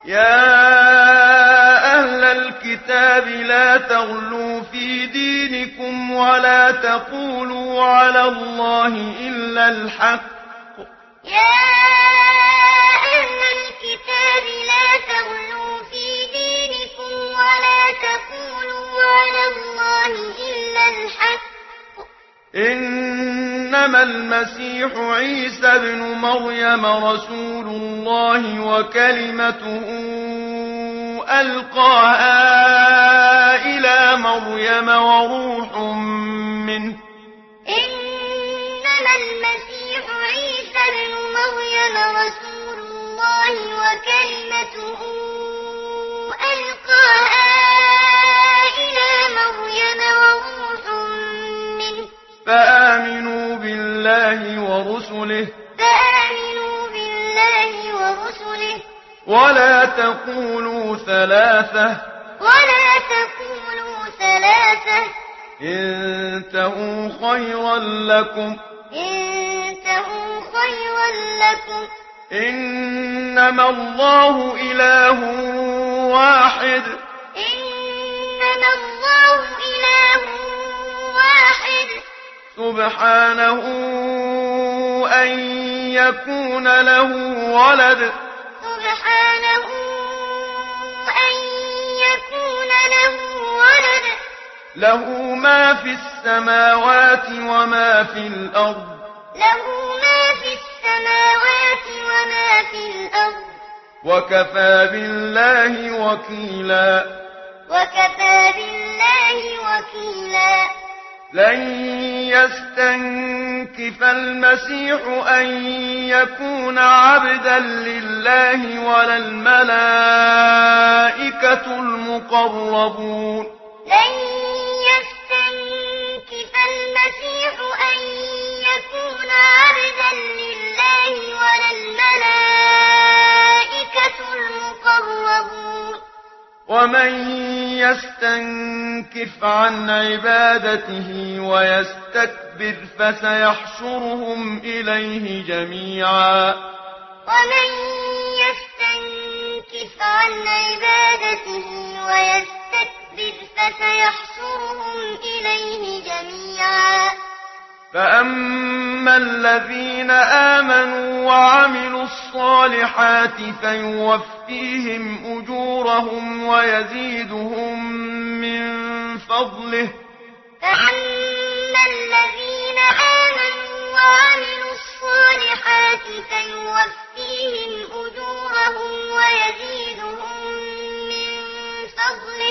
يا أهل الكتاب لا تغلوا في دينكم ولا تقولوا على الله إلا الحق. يا أهل الكتاب لا تغلوا في دينكم ولا تقولوا على الله إلا الحق. إنما المسيح عيسى ابن مريم رسول الله وكلمته ألقاها إلى مريم وروح منه. إنما المسيح عيسى ابن مريم رسول الله وكلمته ألقاها إلى مريم وروح منه. فآمنوا بالله ورسله ولا تقولوا ثلاثة انتهوا خيرا لكم إنما الله إله واحد سبحانه أن يكون له ولد له ما في السماوات وما في الأرض وكفى بالله وكيلا. لن يستنكف المسيح أن يكون عبدا لله ولا الملائكة المقربون. لن يستنكف المسيح أن يكون عبدا لله ولا الملائكة المقربون. ومن يستنكف عن عبادته ويستكبر فسيحشرهم إليه جميعا. ومن يستنكف عن عبادته ويستكبر فسيحشرهم إليه جميعا. فأما الذين آمنوا وعملوا الصالحات فيوفيهم أجورهم ويزيدهم من فضله. فأما الذين آمنوا وعملوا الصالحات فيوفيهم أجورهم ويزيدهم من فضله.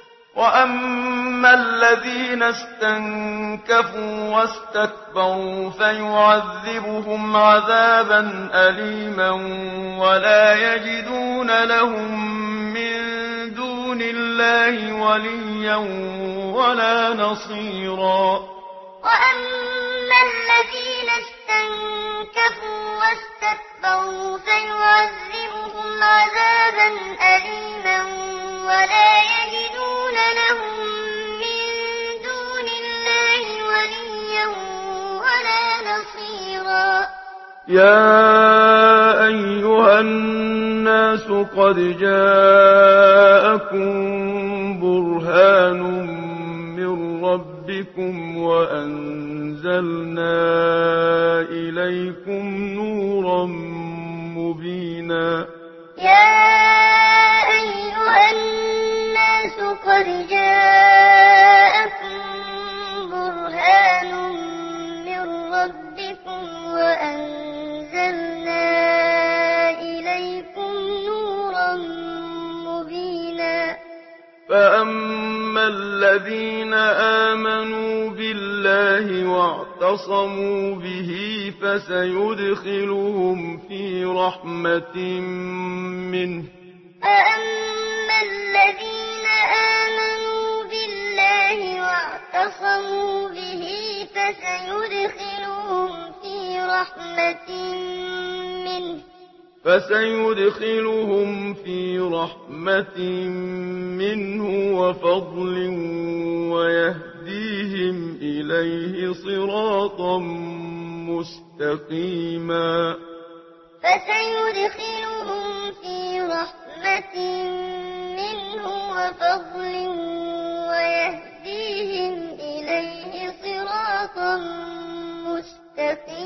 وأما الذين استنكفوا واستكبروا فيعذبهم عذابا أليما ولا يجدون لهم من دون الله وليا ولا نصيرا. وأما الذين استنكفوا واستكبروا فيعذبهم عذابا أليما ولا يجدون لهم من دون الله وليا ولا نصيرا. يا أيها الناس قد جاءكم برهان من ربكم وأنزلنا إليكم نورا مبينا. يا أيها الناس قد جاءكم برهان من ربكم وأنزلنا إليكم نورا مبينا. فأما الذين آمنوا بالله واعتصموا به فسيدخلهم في رحمة منه. فأما الذين آمنوا بالله واعتصموا به فسيدخلهم في رحمة منه وفضل ويهديهم إليه صراطا مستقيما. فسيدخلهم في رحمة وفضل ويهديهم إليه صراطا مستقيما